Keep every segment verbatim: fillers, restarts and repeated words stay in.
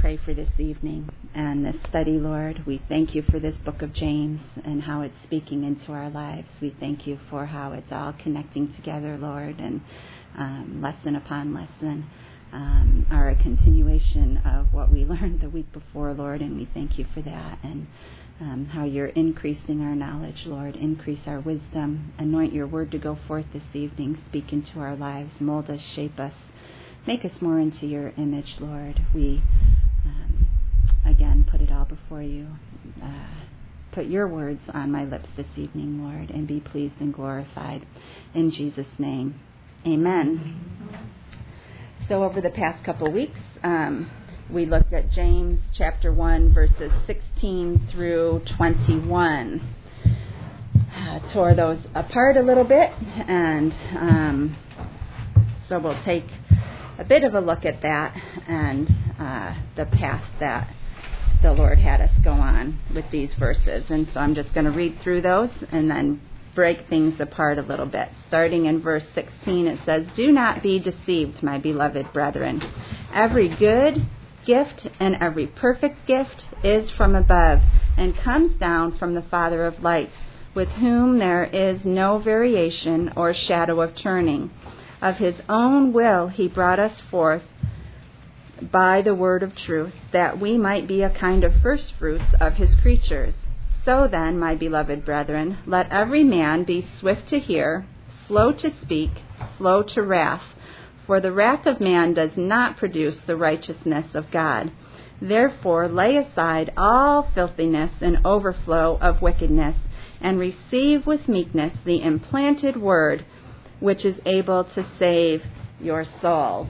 pray for this evening and this study, Lord. We thank you for this book of James and how it's speaking into our lives. We thank you for how it's all connecting together, Lord, and um, lesson upon lesson um, are a continuation of what we learned the week before, Lord, and we thank you for that. And um, how you're increasing our knowledge, Lord. Increase our wisdom. Anoint your word to go forth this evening. Speak into our lives. Mold us, shape us. Make us more into your image, Lord. We, um, again, put it all before you. Uh, put your words on my lips this evening, Lord, and be pleased and glorified. In Jesus' name, amen. So over the past couple weeks, um, we looked at James chapter one, verses sixteen through twenty-one. Uh, tore those apart a little bit, and um, so we'll take a bit of a look at that and uh, the path that the Lord had us go on with these verses. And so I'm just going to read through those and then break things apart a little bit. Starting in verse sixteen, it says, "Do not be deceived, my beloved brethren. Every good gift and every perfect gift is from above and comes down from the Father of lights, with whom there is no variation or shadow of turning. Of his own will he brought us forth by the word of truth, that we might be a kind of first fruits of his creatures. So then, my beloved brethren, let every man be swift to hear, slow to speak, slow to wrath, for the wrath of man does not produce the righteousness of God. Therefore lay aside all filthiness and overflow of wickedness, and receive with meekness the implanted word, which is able to save your souls."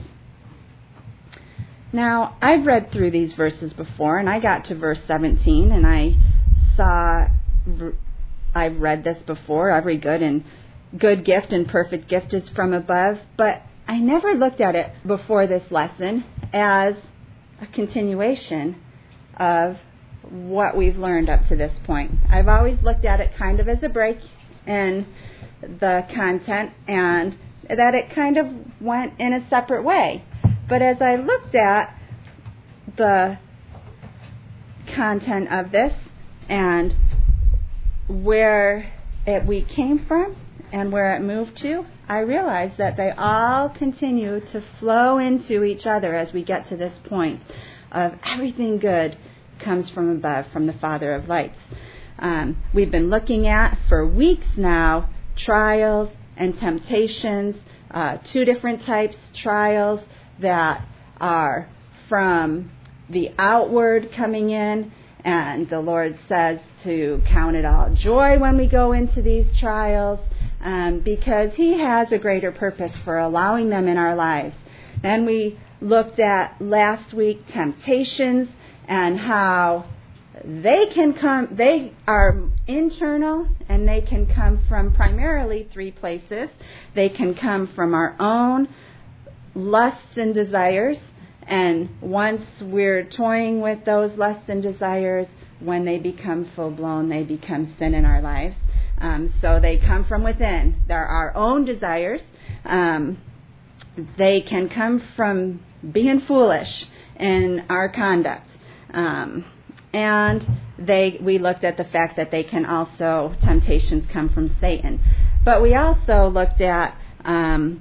Now, I've read through these verses before, and I got to verse seventeen, and I saw, I've read this before, every good and good gift and perfect gift is from above, but I never looked at it before this lesson as a continuation of what we've learned up to this point. I've always looked at it kind of as a break in the content, and that it kind of went in a separate way. But as I looked at the content of this and where it we came from and where it moved to, I realized that they all continue to flow into each other as we get to this point of everything good comes from above, from the Father of lights. Um, we've been looking at for weeks now trials and temptations, uh, two different types, trials that are from the outward coming in, and the Lord says to count it all joy when we go into these trials, um, because he has a greater purpose for allowing them in our lives. Then we looked at last week temptations and how they can come, they are internal, and they can come from primarily three places. They can come from our own lusts and desires, and once we're toying with those lusts and desires, when they become full-blown, they become sin in our lives. Um, so they come from within. They're our own desires. Um, they can come from being foolish in our conduct. Um, and they, we looked at the fact that they can also, temptations come from Satan. But we also looked at um,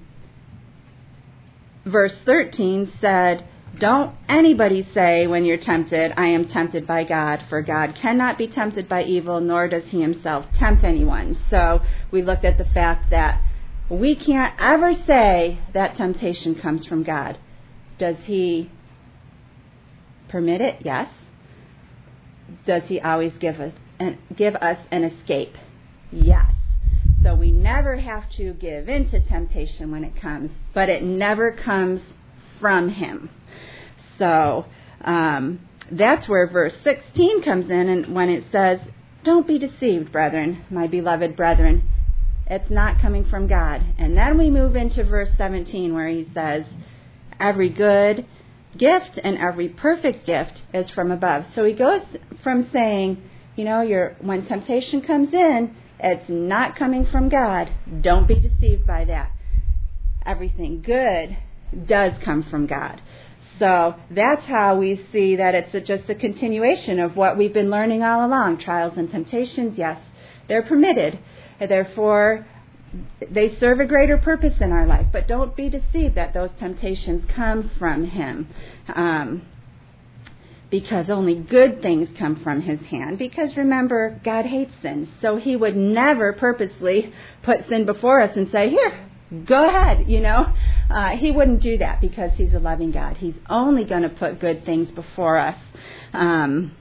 verse thirteen said, "Don't anybody say when you're tempted, I am tempted by God, for God cannot be tempted by evil, nor does he himself tempt anyone." So we looked at the fact that we can't ever say that temptation comes from God. Does he permit it? Yes. Does he always give us an, give us an escape? Yes. So we never have to give in to temptation when it comes, but it never comes from him. So um, that's where verse sixteen comes in, and when it says, "Don't be deceived, brethren, my beloved brethren." It's not coming from God. And then we move into verse seventeen, where he says, "Every good gift and every perfect gift is from above." So he goes from saying, you know, you're, when temptation comes in, it's not coming from God. Don't be deceived by that. Everything good does come from God. So that's how we see that it's a, just a continuation of what we've been learning all along. Trials and temptations, yes, they're permitted. Therefore, they serve a greater purpose in our life. But don't be deceived that those temptations come from him. Um, because only good things come from his hand. Because remember, God hates sin. So he would never purposely put sin before us and say, here, go ahead, you know. Uh, he wouldn't do that because he's a loving God. He's only going to put good things before us. Um,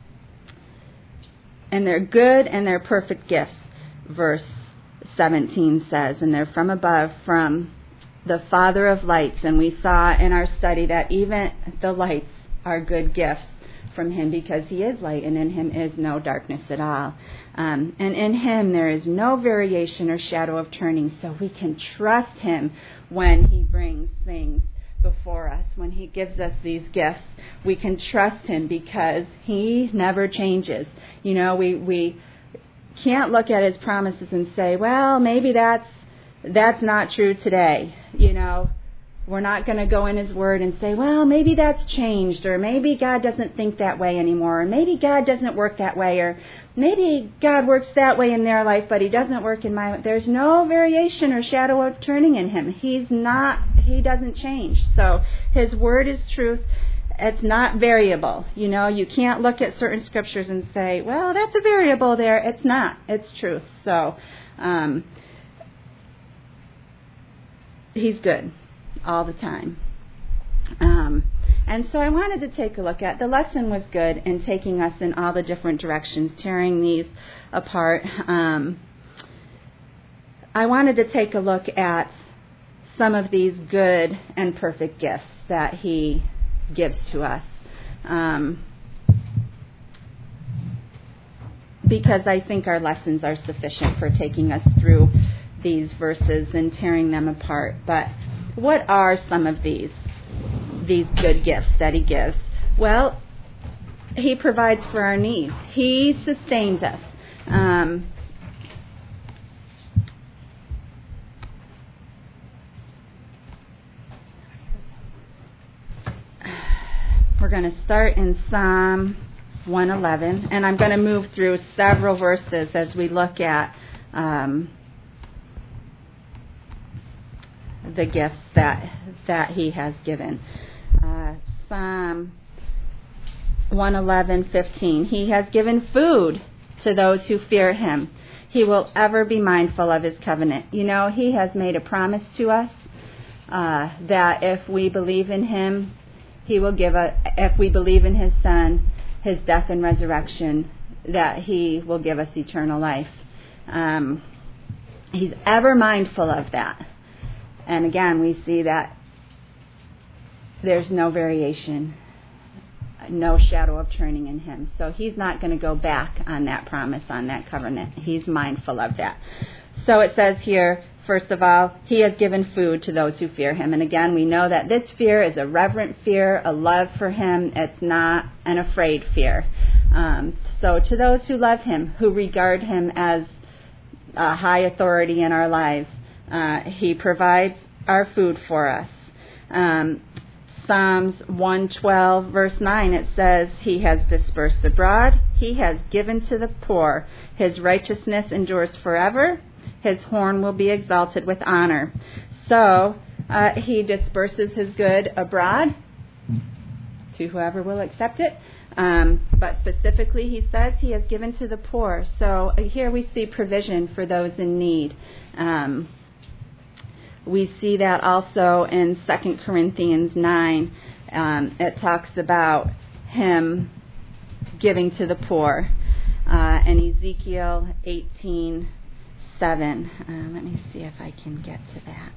and they're good and they're perfect gifts, verse seventeen says. And they're from above, from the Father of lights. And we saw in our study that even the lights are good gifts from him, because he is light and in him is no darkness at all. Um, and in him there is no variation or shadow of turning, so we can trust him when he brings things before us. When he gives us these gifts, we can trust him because he never changes. You know, we, we can't look at his promises and say, well, maybe that's that's not true today. You know, we're not going to go in his word and say, well, maybe that's changed, or maybe God doesn't think that way anymore, or maybe God doesn't work that way, or maybe God works that way in their life, but he doesn't work in my life. There's no variation or shadow of turning in him. He's not, he doesn't change. So his word is truth. It's not variable. You know, you can't look at certain scriptures and say, well, that's a variable there. It's not. It's truth. So um, he's good all the time. Um, and so I wanted to take a look at, the lesson was good in taking us in all the different directions, tearing these apart. Um, I wanted to take a look at some of these good and perfect gifts that he gives to us. Um, because I think our lessons are sufficient for taking us through these verses and tearing them apart. But what are some of these these good gifts that he gives? Well, he provides for our needs. He sustains us. Um, we're going to start in Psalm one eleven, and I'm going to move through several verses as we look at um, the gifts that that he has given. Uh, Psalm one eleven, fifteen. He has given food to those who fear him. He will ever be mindful of his covenant. You know, he has made a promise to us uh, that if we believe in him, he will give a, if we believe in his son, his death and resurrection, that he will give us eternal life. Um, he's ever mindful of that. And again, we see that there's no variation, no shadow of turning in him. So he's not going to go back on that promise, on that covenant. He's mindful of that. So it says here, first of all, he has given food to those who fear him. And again, we know that this fear is a reverent fear, a love for him. It's not an afraid fear. Um, so to those who love him, who regard him as a high authority in our lives, Uh, he provides our food for us. Um, Psalms one twelve, verse nine, it says, he has dispersed abroad. He has given to the poor. His righteousness endures forever. His horn will be exalted with honor. So uh, he disperses his good abroad to whoever will accept it. Um, but specifically, he says he has given to the poor. So uh, here we see provision for those in need. Um, We see that also in Second Corinthians nine. Um, it talks about him giving to the poor. Uh, and Ezekiel eighteen seven. Uh, let me see if I can get to that.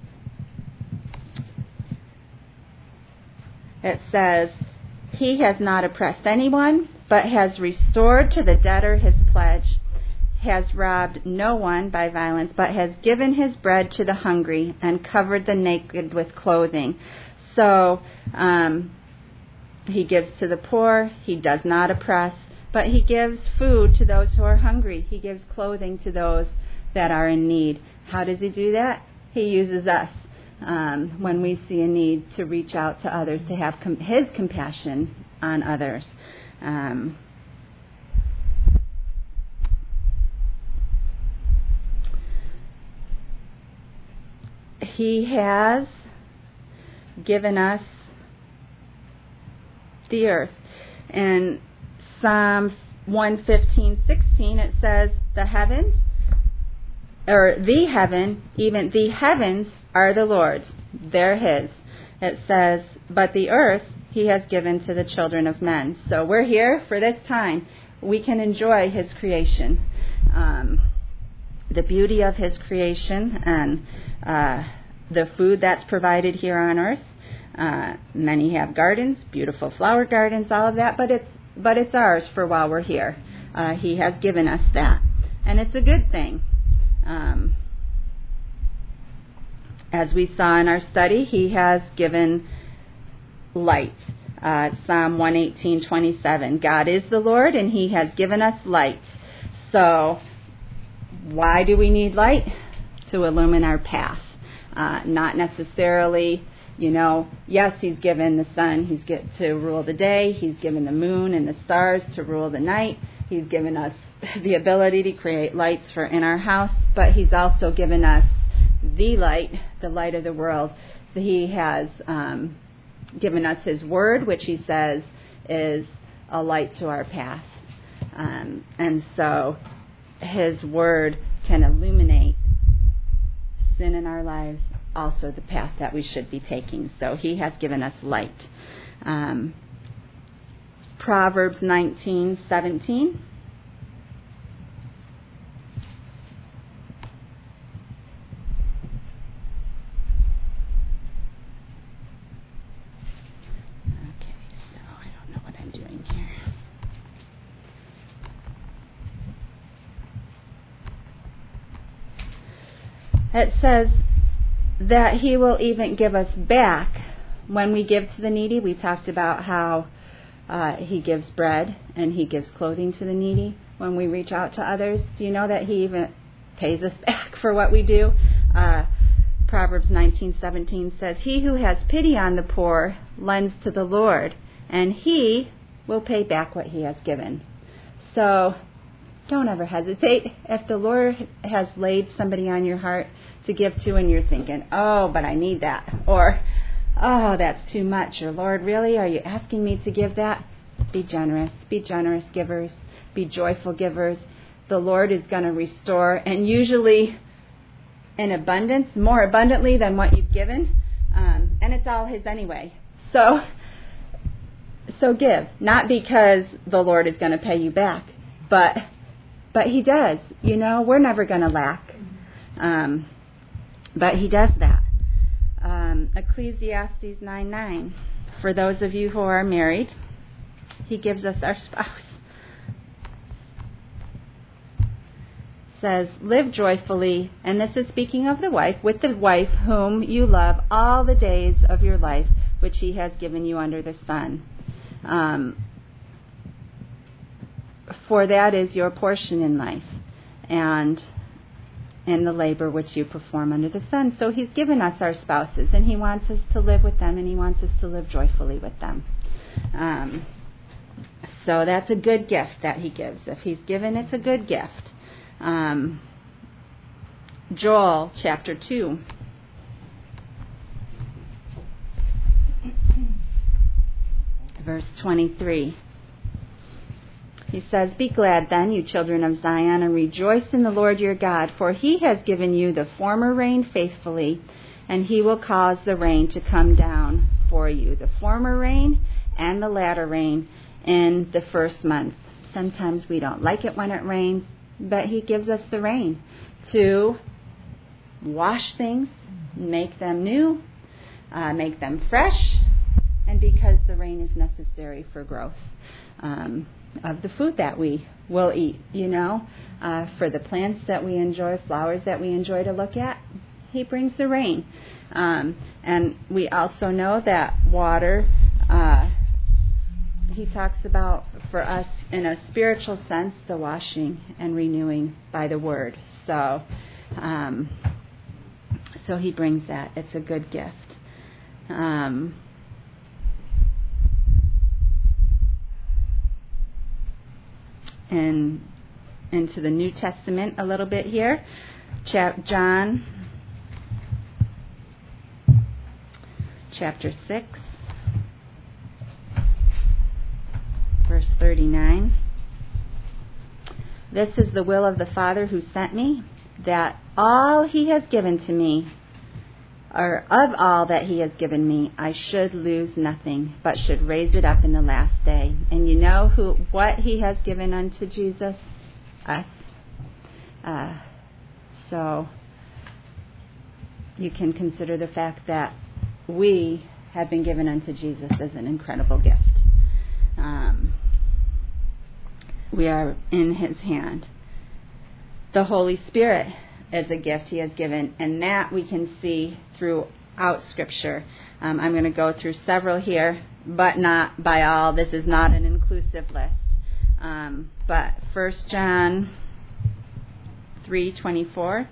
It says, he has not oppressed anyone, but has restored to the debtor his pledge, has robbed no one by violence, but has given his bread to the hungry and covered the naked with clothing. So um, he gives to the poor, he does not oppress, but he gives food to those who are hungry. He gives clothing to those that are in need. How does he do that? He uses us. um, when we see a need to reach out to others, to have com- His compassion on others. Um, he has given us the earth. In Psalm one fifteen sixteen, it says, the heavens, or the heaven, even the heavens are the Lord's. They're His. It says, but the earth He has given to the children of men. So we're here for this time. We can enjoy His creation. Um, the beauty of His creation and uh, the food that's provided here on earth. Uh, many have gardens, beautiful flower gardens, all of that, but it's but it's ours for while we're here. Uh, he has given us that, and it's a good thing. Um, as we saw in our study, He has given light. Uh, Psalm one eighteen twenty-seven. God is the Lord, and He has given us light. So, why do we need light? To illumine our path. Uh, not necessarily, you know, yes, He's given the sun, He's get to rule the day, He's given the moon and the stars to rule the night, He's given us the ability to create lights for in our house, but He's also given us the light, the light of the world. He has um, given us His word, which He says is a light to our path. Um, and so His word can illuminate sin in our lives, also the path that we should be taking. So He has given us light. Um, Proverbs nineteen seventeen. Okay, so I don't know what I'm doing here. It says that He will even give us back when we give to the needy. We talked about how uh, He gives bread and He gives clothing to the needy when we reach out to others. Do you know that He even pays us back for what we do? Uh, Proverbs nineteen seventeen says, he who has pity on the poor lends to the Lord, and He will pay back what he has given. So don't ever hesitate. If the Lord has laid somebody on your heart to give to and you're thinking, oh, but I need that, or oh, that's too much, or Lord, really, are you asking me to give that? Be generous. Be generous givers. Be joyful givers. The Lord is going to restore, and usually in abundance, more abundantly than what you've given, um, and it's all His anyway. So, so give, not because the Lord is going to pay you back, but but He does. You know, we're never going to lack, um, but He does that. Um, Ecclesiastes nine nine. For those of you who are married, He gives us our spouse. Says, live joyfully, and this is speaking of the wife, with the wife whom you love all the days of your life, which He has given you under the sun. Um, for that is your portion in life, and in the labor which you perform under the sun. So He's given us our spouses, and He wants us to live with them, and He wants us to live joyfully with them. Um, so that's a good gift that He gives. If He's given, it's a good gift. Um, Joel chapter two. Verse twenty-three. He says, be glad then, you children of Zion, and rejoice in the Lord your God, for He has given you the former rain faithfully, and He will cause the rain to come down for you, the former rain and the latter rain in the first month. Sometimes we don't like it when it rains, but He gives us the rain to wash things, make them new, uh, make them fresh, and because the rain is necessary for growth um, of the food that we will eat, you know, uh, for the plants that we enjoy, flowers that we enjoy to look at, He brings the rain. Um, and we also know that water, uh, He talks about for us in a spiritual sense, the washing and renewing by the Word. So, um, So he brings that. It's a good gift. Um, and into the New Testament a little bit here. Chap- John chapter six, verse thirty-nine. This is the will of the Father who sent me, that all he has given to me, or of all that he has given me, I should lose nothing, but should raise it up in the last day. And you know who, what he has given unto Jesus? Us. Uh, so you can consider the fact that we have been given unto Jesus as an incredible gift. Um, we are in his hand. The Holy Spirit is a gift he has given, and that we can see throughout Scripture. Um, I'm going to go through several here, but not by all. This is not an inclusive list. Um, but First John three twenty-four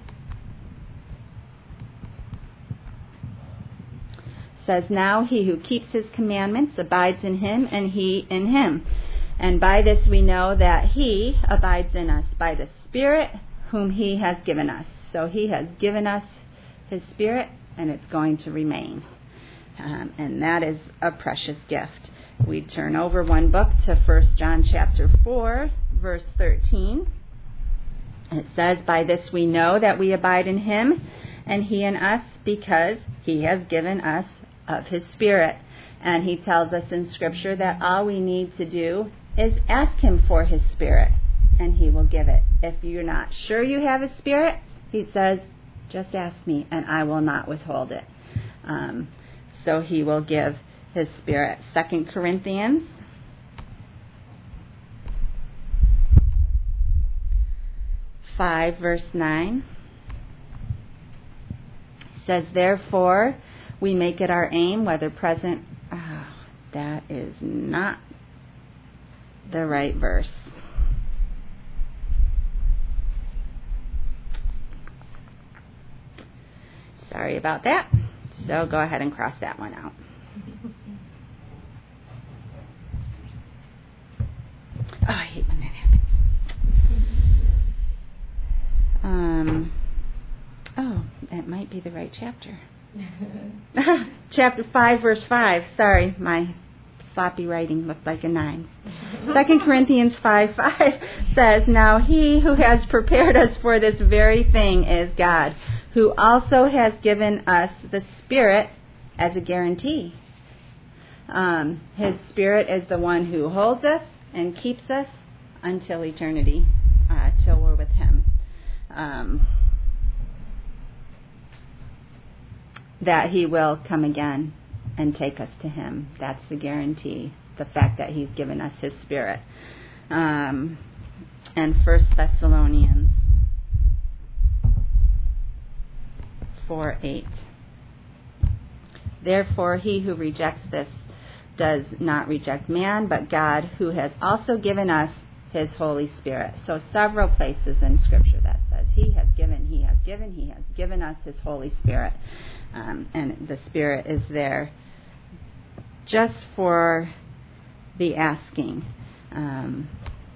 says, "Now he who keeps his commandments abides in him, and he in him. And by this we know that he abides in us, by the Spirit whom he has given us." So he has given us his Spirit, and it's going to remain. Um, and that is a precious gift. We turn over one book to First John chapter four, verse thirteen. It says, "By this we know that we abide in him, and he in us, because he has given us of his Spirit." And he tells us in Scripture that all we need to do is ask him for his Spirit, and he will give it. If you're not sure you have his Spirit, he says, just ask me, and I will not withhold it. Um, so he will give his Spirit. Second Corinthians five, verse nine says, "Therefore we make it our aim, whether present..." Oh, that is not the right verse. Sorry about that. So go ahead and cross that one out. Oh, I hate when that happens. Um, oh, it might be the right chapter. Chapter five, verse five. Sorry, my sloppy writing looked like a nine. Second Corinthians five, five says, "Now he who has prepared us for this very thing is God, who also has given us the Spirit as a guarantee." Um, his Spirit is the one who holds us and keeps us until eternity, uh, till we're with him. Um, that he will come again and take us to him. That's the guarantee, the fact that he's given us his Spirit. Um, and First Thessalonians four eight. "Therefore he who rejects this does not reject man, but God, who has also given us his Holy Spirit." So several places in Scripture that says he has given, he has given, he has given us his Holy Spirit. Um, and the Spirit is there just for the asking. Um,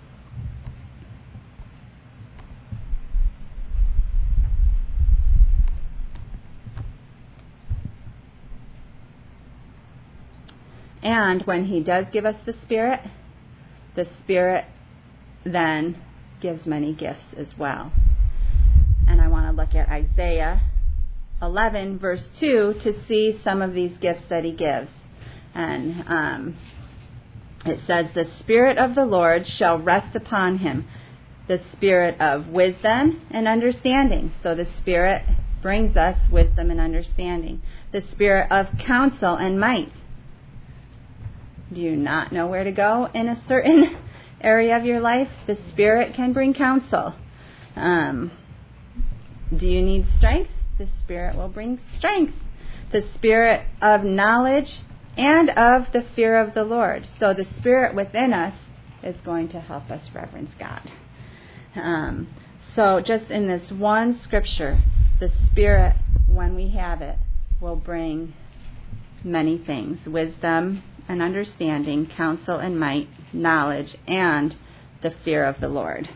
and when he does give us the Spirit, the Spirit then gives many gifts as well. And I want to look at Isaiah eleven, verse two, to see some of these gifts that he gives. And um, it says, "The Spirit of the Lord shall rest upon him, the Spirit of wisdom and understanding." So the Spirit brings us wisdom and understanding. "The Spirit of counsel and might." Do you not know where to go in a certain area of your life? The Spirit can bring counsel. Um, do you need strength? The Spirit will bring strength. The Spirit of knowledge and of the fear of the Lord. So the Spirit within us is going to help us reverence God. Um, so just in this one scripture, The Spirit, when we have it, will bring many things: wisdom and understanding, counsel and might, knowledge, and the fear of the Lord.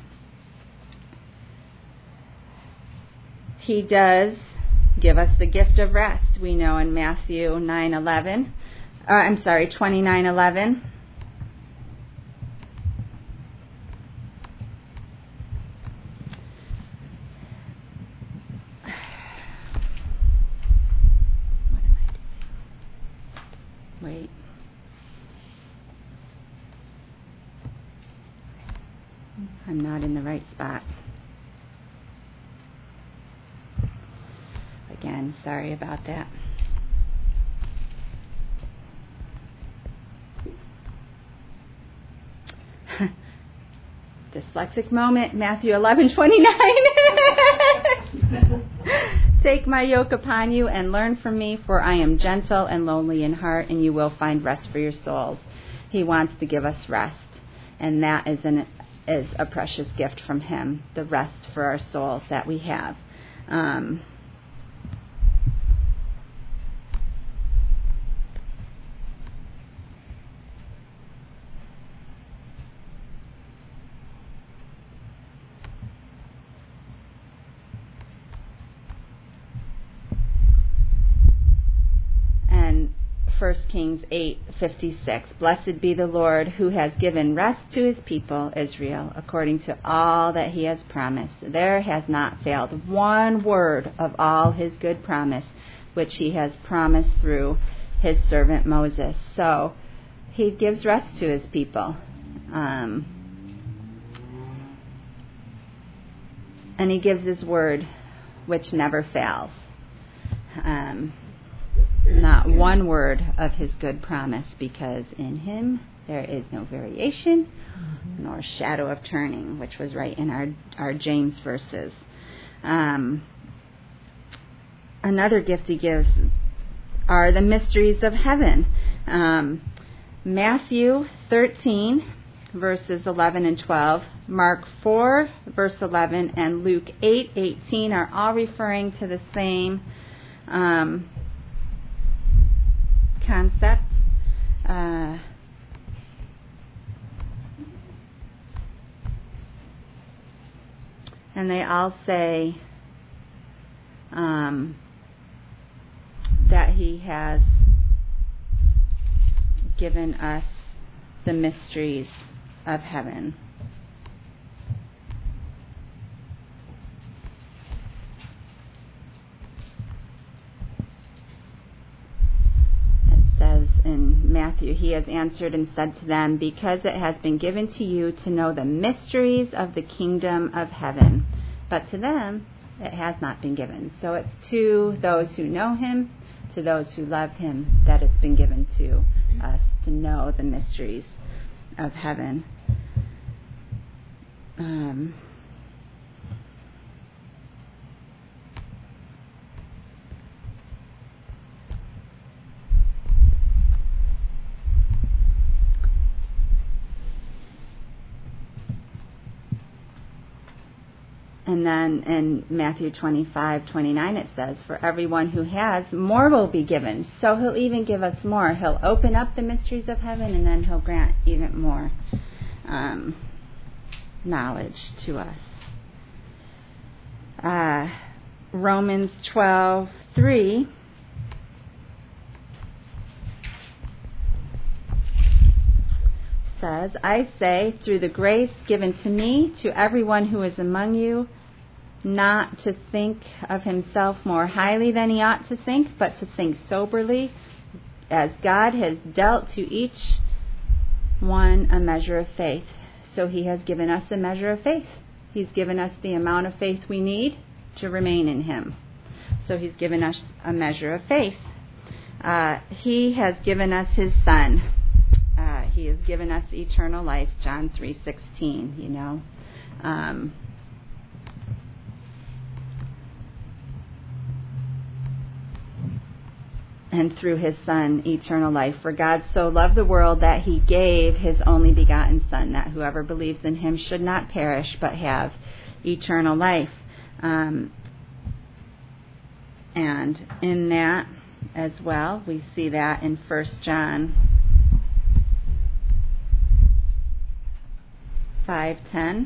He does give us the gift of rest. We know in Matthew nine eleven, uh, I'm sorry, twenty-nine eleven. Wait. I'm not in the right spot. Again, sorry about that. Dyslexic moment, Matthew eleven twenty-nine. Take my yoke upon you and learn from me, for I am gentle and lowly in heart, and you will find rest for your souls. He wants to give us rest, and that is an is a precious gift from him, the rest for our souls that we have. Um, First Kings eight fifty-six. Blessed be the Lord, who has given rest to his people Israel, according to all that he has promised. There has not failed one word of all his good promise, which he has promised through his servant Moses. So he gives rest to his people. Um, and he gives his word, which never fails. Um Not one word of his good promise, because in him there is no variation mm-hmm. nor shadow of turning, which was right in our, our James verses. Um, another gift he gives are the mysteries of heaven. Um, Matthew thirteen, verses eleven and twelve, Mark four, verse eleven, and Luke eight eighteen are all referring to the same um concept. Uh, and they all say um, that he has given us the mysteries of heaven. In Matthew, he has answered and said to them, because it has been given to you to know the mysteries of the kingdom of heaven, but to them it has not been given. So it's to those who know him, to those who love him, that it's been given to us to know the mysteries of heaven. Um, And then in Matthew twenty-five twenty-nine it says, for everyone who has, more will be given. So he'll even give us more. He'll open up the mysteries of heaven, and then he'll grant even more um, knowledge to us. Uh, Romans twelve three says, I say, through the grace given to me, to everyone who is among you, not to think of himself more highly than he ought to think, but to think soberly, as God has dealt to each one a measure of faith. So he has given us a measure of faith. He's given us the amount of faith we need to remain in him. So he's given us a measure of faith. Uh, he has given us his Son. Uh, he has given us eternal life, John three sixteen, you know. Um, and through his Son, eternal life. For God so loved the world that he gave his only begotten Son, that whoever believes in him should not perish, but have eternal life. Um, And in that as well, we see that in First John five ten.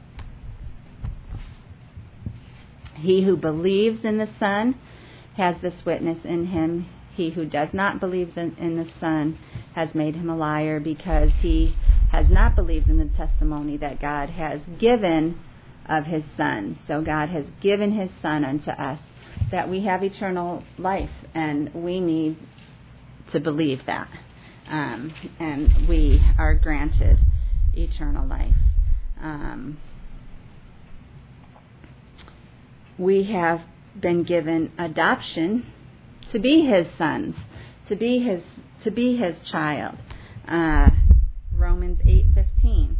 He who believes in the Son has this witness in him. He who does not believe in the Son has made him a liar, because he has not believed in the testimony that God has given of his Son. So God has given his Son unto us, that we have eternal life, and we need to believe that. Um, and we are granted eternal life. Um, we have been given adoption to be his sons, to be his to be his child. Uh, Romans eight fifteen.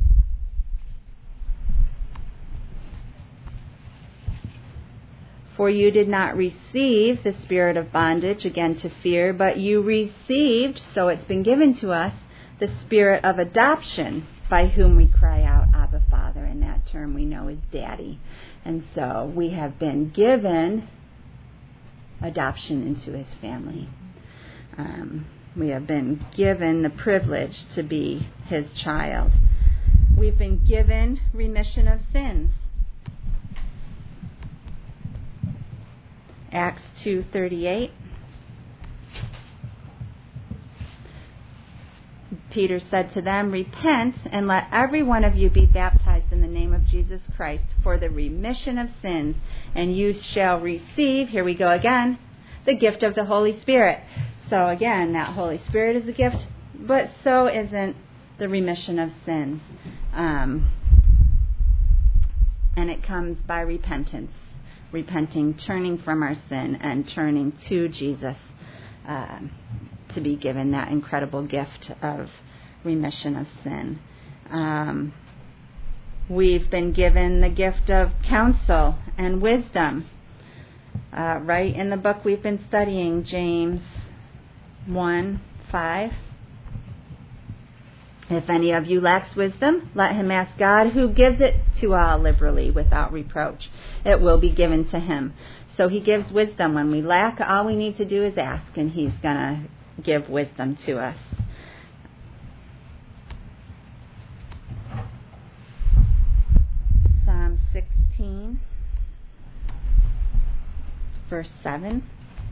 For you did not receive the spirit of bondage again to fear, but you received, so it's been given to us, the spirit of adoption, by whom we cry out, Abba, Father, and that term we know is Daddy. And so we have been given adoption into his family. Um, we have been given the privilege to be his child. We've been given remission of sins. Acts two thirty-eight. Peter said to them, repent and let every one of you be baptized in the name of Jesus Christ for the remission of sins, and you shall receive, here we go again, the gift of the Holy Spirit. So again, that Holy Spirit is a gift, but so isn't the remission of sins. Um, and it comes by repentance. Repenting, turning from our sin, and turning to Jesus uh, to be given that incredible gift of remission of sin. Um, we've been given the gift of counsel and wisdom. Uh, right in the book we've been studying, James one five. If any of you lacks wisdom, let him ask God, who gives it to all liberally without reproach. It will be given to him. So he gives wisdom. When we lack, all we need to do is ask, and he's going to give wisdom to us. Psalm sixteen, verse seven.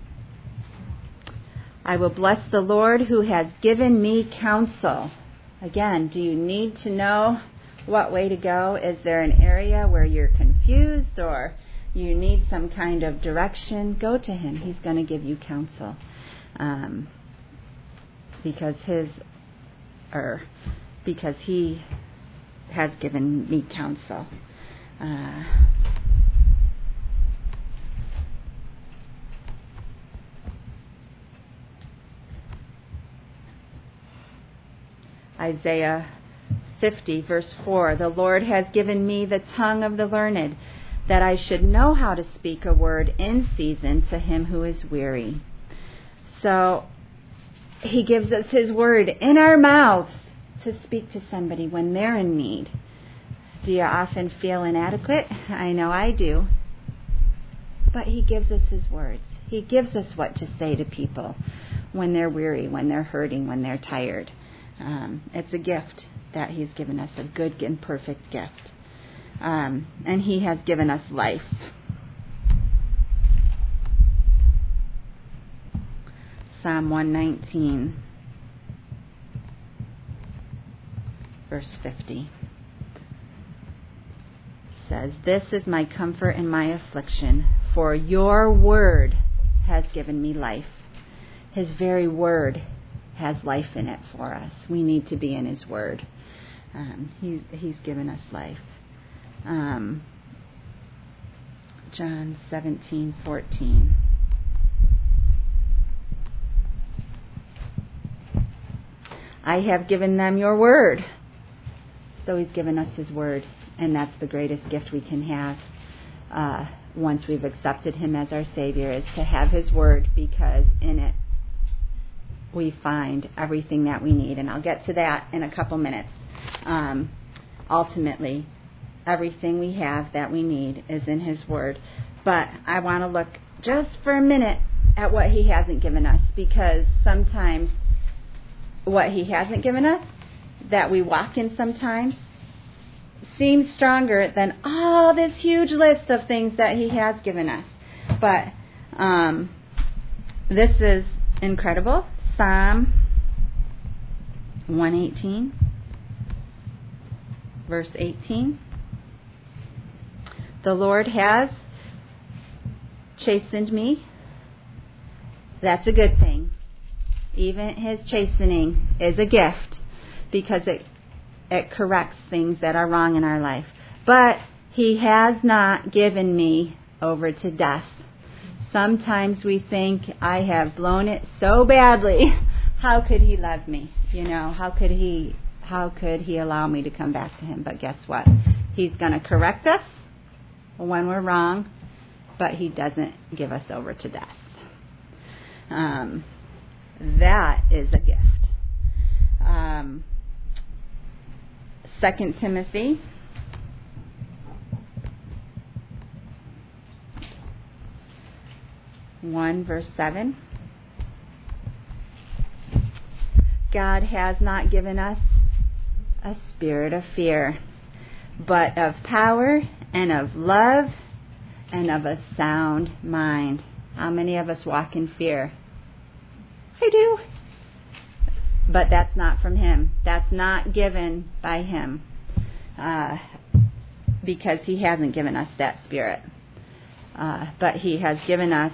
I will bless the Lord who has given me counsel. Again, do you need to know what way to go? Is there an area where you're confused or you need some kind of direction? Go to him. He's going to give you counsel. Um, because his, or because he has given me counsel. Uh, Isaiah fifty, verse four, the Lord has given me the tongue of the learned, that I should know how to speak a word in season to him who is weary. So he gives us his word in our mouths to speak to somebody when they're in need. Do you often feel inadequate? I know I do. But he gives us his words. He gives us what to say to people when they're weary, when they're hurting, when they're tired. Um, it's a gift that he's given us, a good and perfect gift. Um, and he has given us life. Psalm one nineteen, verse fifty, says, this is my comfort in my affliction, for your word has given me life. His very word has life in it for us. We need to be in his word. Um, he, he's given us life. Um, John seventeen fourteen. I have given them your word. So he's given us his word, and that's the greatest gift we can have uh, once we've accepted him as our Savior, is to have his word, because in it we find everything that we need. And I'll get to that in a couple minutes. Um, ultimately, everything we have that we need is in his word. But I want to look just for a minute at what he hasn't given us, because sometimes what he hasn't given us, that we walk in sometimes, seems stronger than all this huge list of things that he has given us. But um, this is incredible. Psalm one eighteen, verse eighteen. The Lord has chastened me. That's a good thing. Even his chastening is a gift, because it it corrects things that are wrong in our life. But he has not given me over to death. Sometimes we think, I have blown it so badly. How could he love me? You know, how could he how could he allow me to come back to him? But guess what? He's going to correct us when we're wrong, but he doesn't give us over to death. Um, that is a gift. Um, Second Timothy one verse seven. God has not given us a spirit of fear, but of power and of love and of a sound mind. How many of us walk in fear? I do. But that's not from him. That's not given by him. Uh, because he hasn't given us that spirit. Uh, but he has given us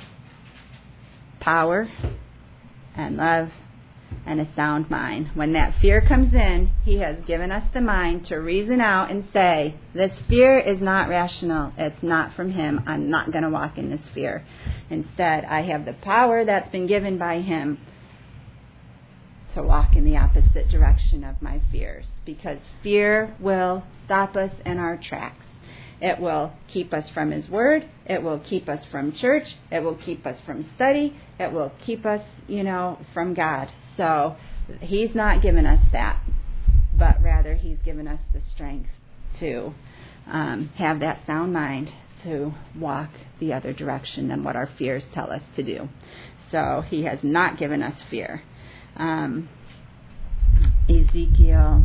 power and love and a sound mind. When that fear comes in, he has given us the mind to reason out and say, this fear is not rational. It's not from him. I'm not going to walk in this fear. Instead, I have the power that's been given by him to walk in the opposite direction of my fears, because fear will stop us in our tracks. It will keep us from his word. It will keep us from church. It will keep us from study. It will keep us, you know, from God. So he's not given us that, but rather he's given us the strength to um, have that sound mind to walk the other direction than what our fears tell us to do. So he has not given us fear. Um, Ezekiel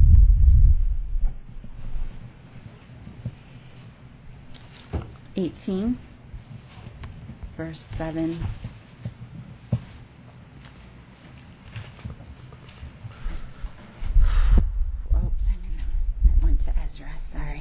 eighteen, verse seven. Oops, I went to Ezra, sorry.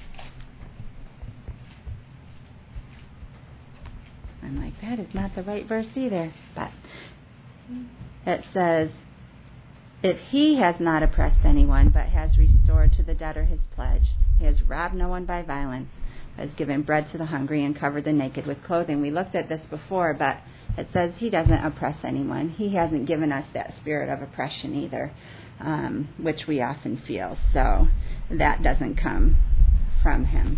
I'm like, that is not the right verse either. But it says, if he has not oppressed anyone, but has restored to the debtor his pledge, he has robbed no one by violence, has given bread to the hungry, and covered the naked with clothing. We looked at this before, but it says he doesn't oppress anyone. He hasn't given us that spirit of oppression either, um, which we often feel. So that doesn't come from him.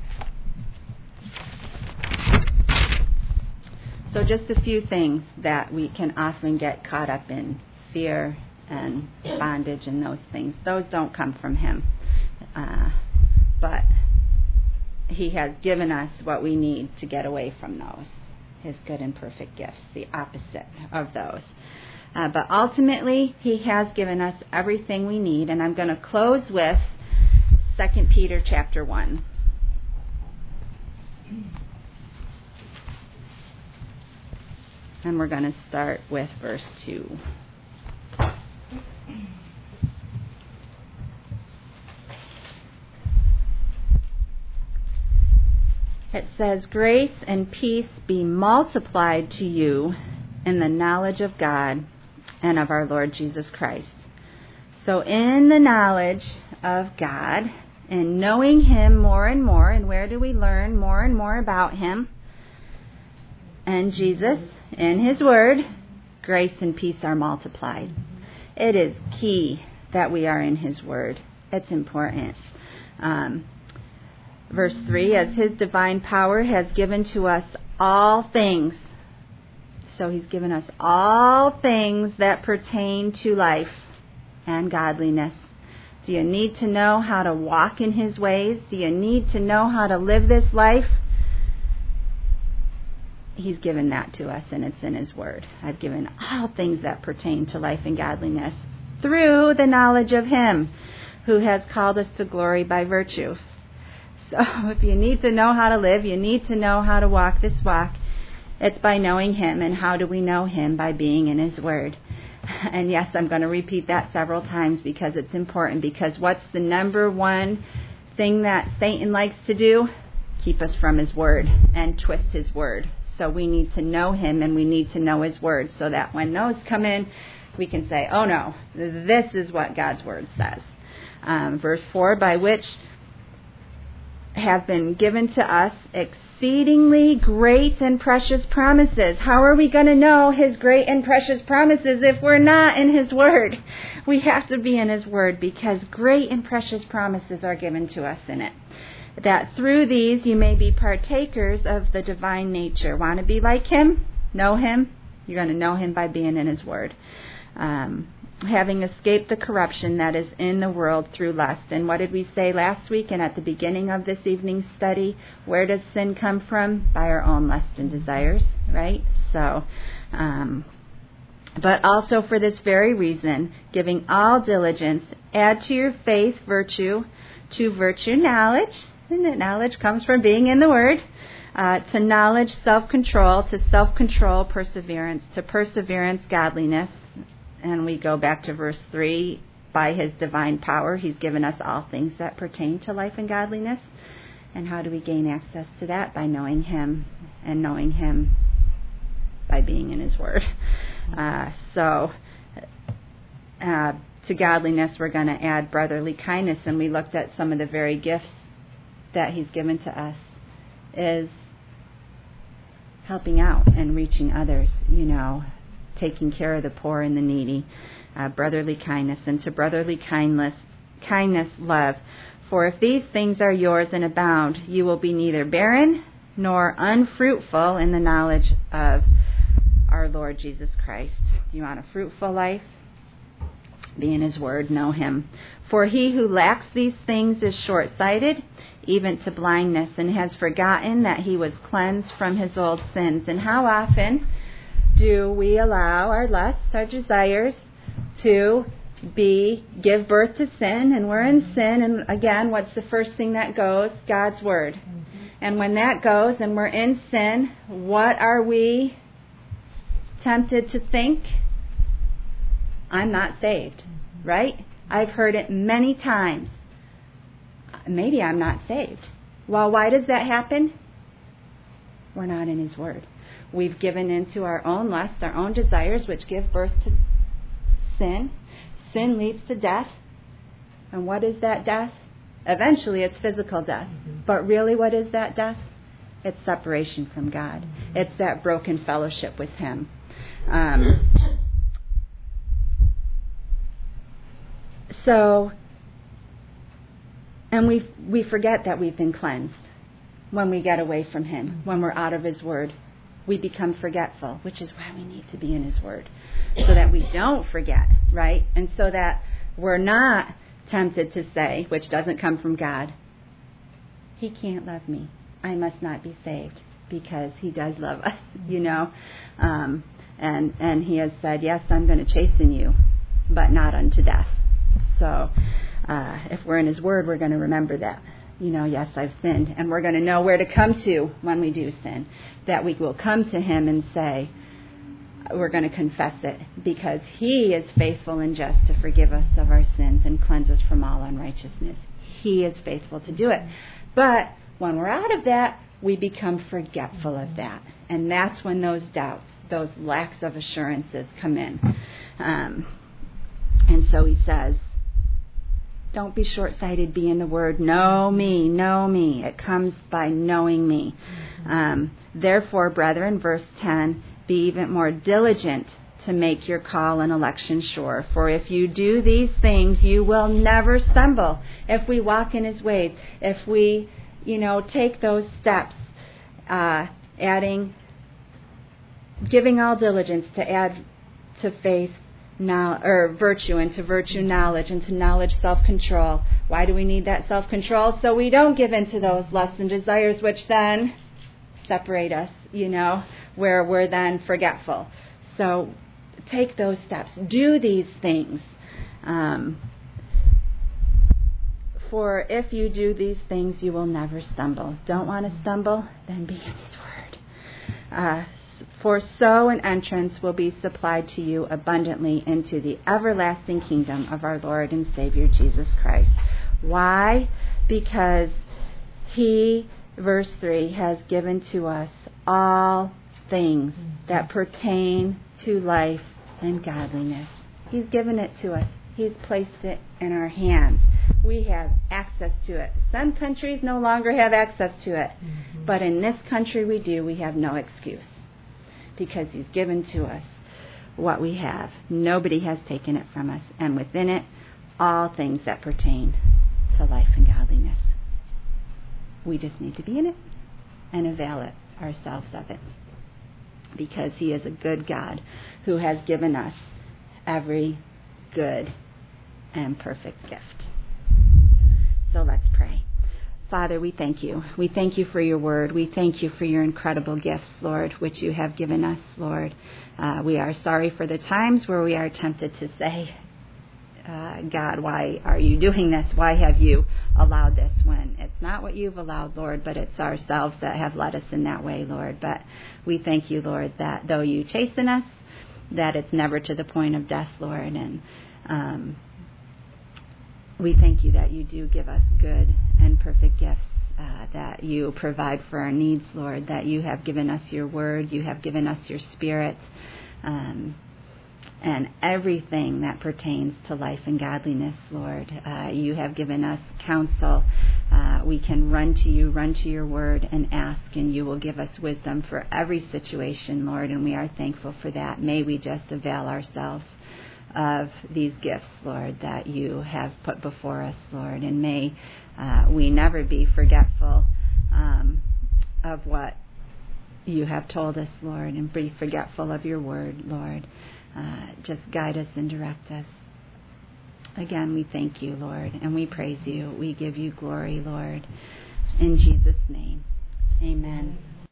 So just a few things that we can often get caught up in: fear and bondage and those things. Those don't come from him. Uh, but he has given us what we need to get away from those. His good and perfect gifts, the opposite of those. Uh, but ultimately, he has given us everything we need. And I'm going to close with Second Peter chapter one. And we're going to start with verse two. It says, grace and peace be multiplied to you in the knowledge of God and of our Lord Jesus Christ. So in the knowledge of God and knowing him more and more, and where do we learn more and more about him? And Jesus, in his word, grace and peace are multiplied. It is key that we are in his word. It's important. Um, verse three, as his divine power has given to us all things. So he's given us all things that pertain to life and godliness. Do you need to know how to walk in his ways? Do you need to know how to live this life? He's given that to us, and it's in His Word. I've given all things that pertain to life and godliness through the knowledge of Him who has called us to glory by virtue. So if you need to know how to live, you need to know how to walk this walk, it's by knowing Him. And how do we know Him? By being in His Word. And yes, I'm going to repeat that several times because it's important. Because what's the number one thing that Satan likes to do? Keep us from His Word and twist His Word. So we need to know Him, and we need to know His Word, so that when those come in, we can say, oh no, this is what God's Word says. Um, verse four, by which have been given to us exceedingly great and precious promises. How are we going to know His great and precious promises if we're not in His Word? We have to be in His Word, because great and precious promises are given to us in it. That through these you may be partakers of the divine nature. Want to be like Him? Know Him? You're going to know Him by being in His Word. Um, having escaped the corruption that is in the world through lust. And what did we say last week and at the beginning of this evening's study? Where does sin come from? By our own lust and desires, right? So, um, but also for this very reason, giving all diligence, add to your faith virtue, to virtue knowledge, and that knowledge comes from being in the Word, uh, to knowledge self-control, to self-control perseverance, to perseverance godliness. And we go back to verse three, by His divine power He's given us all things that pertain to life and godliness. And how do we gain access to that? By knowing Him, and knowing Him by being in His Word. Uh, so, uh, to godliness we're going to add brotherly kindness, and we looked at some of the very gifts that He's given to us is helping out and reaching others, you know, taking care of the poor and the needy, uh, brotherly kindness, and to brotherly kindness, kindness, love. For if these things are yours and abound, you will be neither barren nor unfruitful in the knowledge of our Lord Jesus Christ. Do you want a fruitful life? Be in His Word, know Him. For he who lacks these things is short-sighted, even to blindness, and has forgotten that he was cleansed from his old sins. And how often do we allow our lusts, our desires, to be give birth to sin, and we're in sin, and again, what's the first thing that goes? God's Word. Mm-hmm. And when that goes and we're in sin, what are we tempted to think? I'm not saved, right? I've heard it many times. Maybe I'm not saved. Well, why does that happen? We're not in His Word. We've given into our own lusts, our own desires, which give birth to sin. Sin leads to death. And what is that death? Eventually it's physical death. But really, what is that death? It's separation from God. It's that broken fellowship with Him. Um, so, and we we forget that we've been cleansed when we get away from Him, when we're out of His Word. We become forgetful, which is why we need to be in His Word, so that we don't forget, right? And so that we're not tempted to say, which doesn't come from God, He can't love me. I must not be saved, because He does love us, you know. Um, and, and He has said, yes, I'm going to chasten you, but not unto death. So uh, if we're in His Word, we're going to remember that. You know, yes, I've sinned. And we're going to know where to come to when we do sin. That we will come to Him and say, we're going to confess it, because He is faithful and just to forgive us of our sins and cleanse us from all unrighteousness. He is faithful to do it. But when we're out of that, we become forgetful of that. And that's when those doubts, those lacks of assurances come in. Um, and so He says, don't be short-sighted, be in the Word. Know me, know me. It comes by knowing me. Um, Therefore, brethren, verse ten, be even more diligent to make your call and election sure. For if you do these things, you will never stumble. If we walk in His ways, if we, you know, take those steps, uh, adding, giving all diligence to add to faith, Now, or virtue, and to virtue knowledge, and to knowledge self-control. Why do we need that self-control? So we don't give in to those lusts and desires, which then separate us, you know, where we're then forgetful. So take those steps. Do these things. Um, for if you do these things, you will never stumble. Don't want to stumble? Then be in His Word. Uh, for so an entrance will be supplied to you abundantly into the everlasting kingdom of our Lord and Savior Jesus Christ. Why? Because He, verse three, has given to us all things that pertain to life and godliness. He's given it to us. He's placed it in our hands. We have access to it. Some countries no longer have access to it. Mm-hmm. But in this country we do. We have no excuse. Because He's given to us what we have. Nobody has taken it from us. And within it, all things that pertain to life and godliness. We just need to be in it and avail it ourselves of it. Because He is a good God who has given us every good and perfect gift. So let's pray. Father, we thank You. We thank You for Your word. We thank You for Your incredible gifts, Lord, which You have given us, Lord. Uh, we are sorry for the times where we are tempted to say, uh, God, why are You doing this? Why have You allowed this? When it's not what You've allowed, Lord, but it's ourselves that have led us in that way, Lord. But we thank You, Lord, that though You chasten us, that it's never to the point of death, Lord. And um, we thank You that You do give us good and perfect gifts, uh, that You provide for our needs, Lord, that You have given us Your word, You have given us Your Spirit, um, and everything that pertains to life and godliness, Lord. Uh, You have given us counsel. Uh, we can run to You, run to Your word, and ask, and You will give us wisdom for every situation, Lord, and we are thankful for that. May we just avail ourselves of these gifts, Lord, that You have put before us, Lord, and may uh, we never be forgetful um, of what You have told us, Lord, and be forgetful of Your word, Lord. Uh, just guide us and direct us. Again, we thank You, Lord, and we praise You. We give You glory, Lord. In Jesus' name, amen.